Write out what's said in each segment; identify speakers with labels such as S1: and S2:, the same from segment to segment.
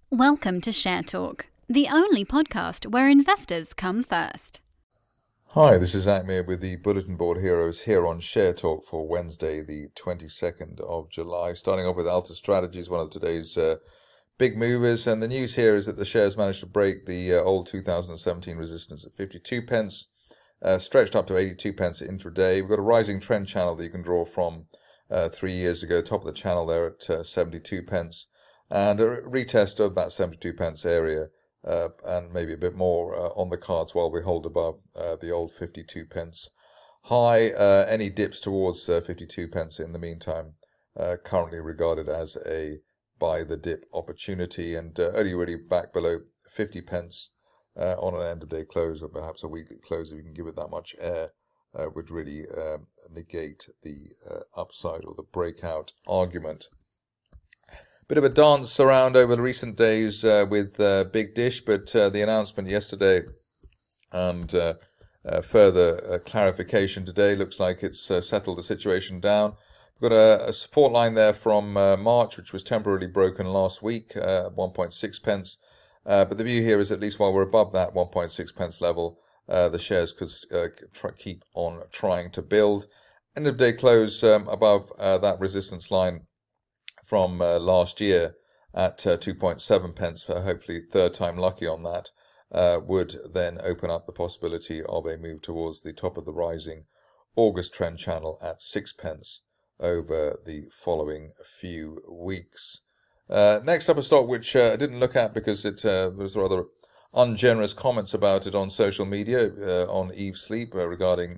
S1: Welcome to Share Talk, the only podcast where investors come first.
S2: Hi, this is Akmir with the Bulletin Board Heroes here on Share Talk for Wednesday, the 22nd of July. Starting off with Alta Strategies, one of today's big movers. And the news here is that the shares managed to break the old 2017 resistance at 52 pence, stretched up to 82 pence intraday. We've got a rising trend channel that you can draw from 3 years ago, top of the channel there at 72 pence. And a retest of that 72 pence area and maybe a bit more on the cards while we hold above the old 52 pence high. Any dips towards 52 pence in the meantime currently regarded as a buy the dip opportunity, and only really back below 50 pence on an end of day close or perhaps a weekly close, if you can give it that much air, would really negate the upside or the breakout argument. Bit of a dance around over the recent days with Big Dish, but the announcement yesterday and further clarification today looks like it's settled the situation down. We've got a support line there from March, which was temporarily broken last week, 1.6 pence. But the view here is at least while we're above that 1.6 pence level, the shares could keep on trying to build. End of day close above that resistance line from last year at 2.7 pence, for hopefully third time lucky on that, would then open up the possibility of a move towards the top of the rising August trend channel at 6 pence over the following few weeks. Next up, a stock which I didn't look at because it was rather ungenerous comments about it on social media on Eve Sleep regarding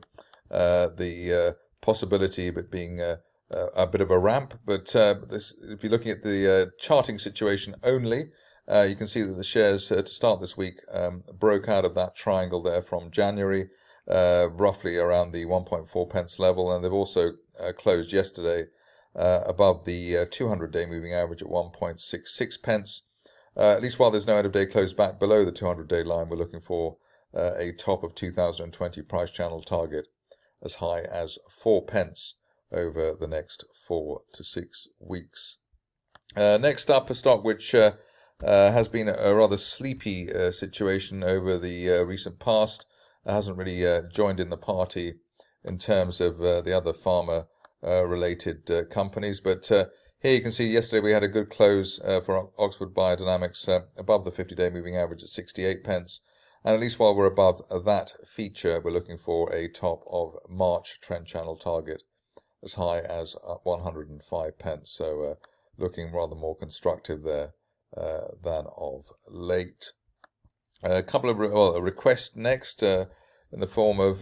S2: the possibility of it being a bit of a ramp, but if you're looking at the charting situation only, you can see that the shares to start this week broke out of that triangle there from January, roughly around the 1.4 pence level, and they've also closed yesterday above the 200-day moving average at 1.66 pence. At least while there's no end-of-day close back below the 200-day line, we're looking for a top of 2020 price channel target as high as 4 pence over the next 4 to 6 weeks. Next up, a stock which has been a rather sleepy situation over the recent past. Hasn't really joined in the party in terms of the other pharma-related companies. But here you can see yesterday we had a good close for Oxford Biodynamics above the 50-day moving average at 68 pence. And at least while we're above that feature, we're looking for a top of March trend channel target as high as 105 pence. So looking rather more constructive there than of late. A couple of a request next in the form of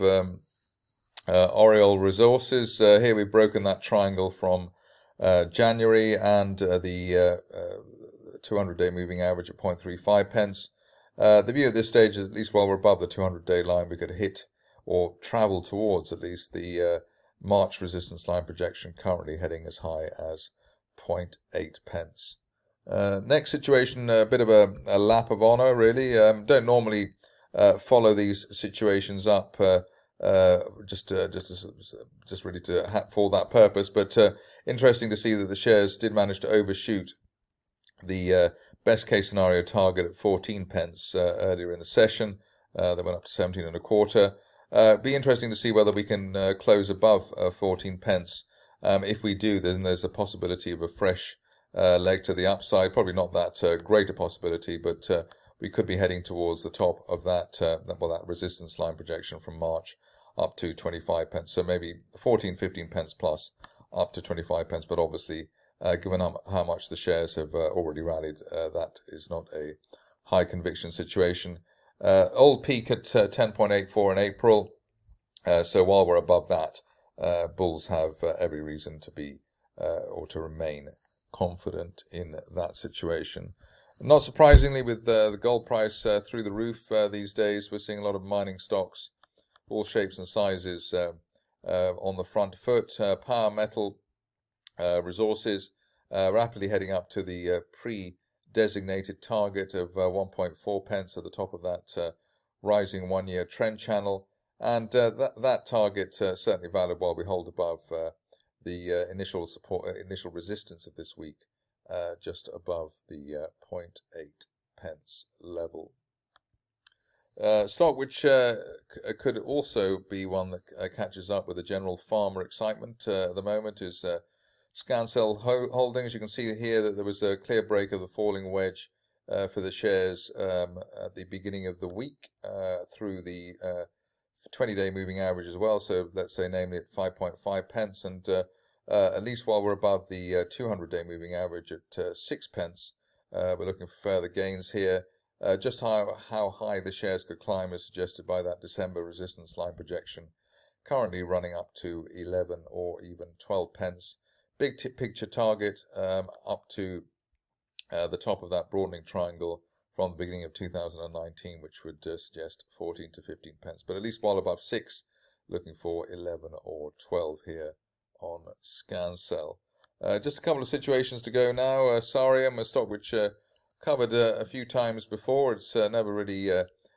S2: Oriole Resources. Here we've broken that triangle from January and the 200-day moving average at 0.35 pence. The view at this stage is at least while we're above the 200-day line, we could hit or travel towards at least the March resistance line projection, currently heading as high as 0.8 pence. Next situation, a bit of a lap of honour, really. Don't normally follow these situations up just really for that purpose, but interesting to see that the shares did manage to overshoot the best case scenario target at 14 pence earlier in the session. They went up to 17 and a quarter. Be interesting to see whether we can close above 14 pence. If we do, then there's a possibility of a fresh leg to the upside. Probably not that great a possibility, but we could be heading towards the top of that resistance line projection from March up to 25 pence. So maybe 14, 15 pence plus up to 25 pence. But obviously, given how much the shares have already rallied, that is not a high conviction situation. Old peak at 10.84 in April. So while we're above that, bulls have every reason to be or to remain confident in that situation. Not surprisingly, with the gold price through the roof these days, we're seeing a lot of mining stocks, all shapes and sizes, on the front foot. Power metal resources rapidly heading up to the pre-designated target of 1.4 pence at the top of that rising one-year trend channel. And that target certainly valid while we hold above the initial resistance of this week just above the 0.8 pence level. Stock which could also be one that catches up with the general farmer excitement at the moment is Scancell Holdings. You can see here that there was a clear break of the falling wedge for the shares at the beginning of the week through the 20-day moving average as well. So let's say namely at 5.5 pence, and at least while we're above the 200-day moving average at 6 pence, we're looking for further gains here. Just how high the shares could climb is suggested by that December resistance line projection, currently running up to 11 or even 12 pence. Big picture target up to the top of that broadening triangle from the beginning of 2019, which would suggest 14 to 15 pence. But at least while above 6, looking for 11 or 12 here on Scancell. Just a couple of situations to go now. Sareum, a stock which covered a few times before. It's never really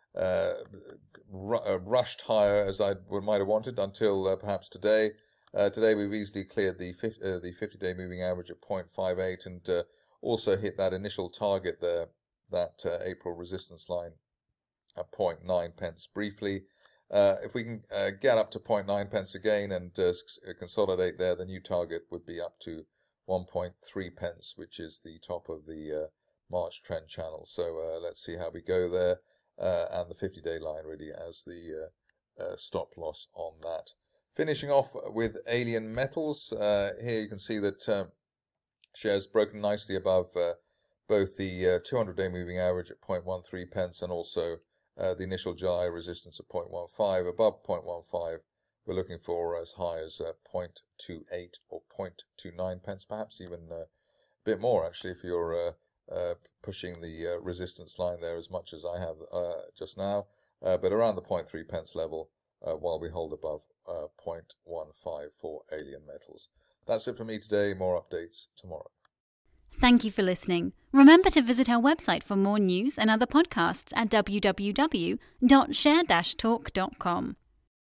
S2: rushed higher as I might have wanted until perhaps today. Today we've easily cleared the 50-day moving average at 0.58 and also hit that initial target there, that April resistance line at 0.9 pence briefly. If we can get up to 0.9 pence again and consolidate there, the new target would be up to 1.3 pence, which is the top of the March trend channel. So let's see how we go there, and the 50-day line really as the stop loss on that. Finishing off with Alien Metals, here you can see that shares broken nicely above both the 200-day moving average at 0.13 pence and also the initial July resistance at 0.15. Above 0.15, we're looking for as high as 0.28 or 0.29 pence, perhaps even a bit more actually if you're pushing the resistance line there as much as I have just now, but around the 0.3 pence level while we hold above 0.15 for Alien Metals. That's it for me today. More updates tomorrow.
S1: Thank you for listening. Remember to visit our website for more news and other podcasts at www.share-talk.com.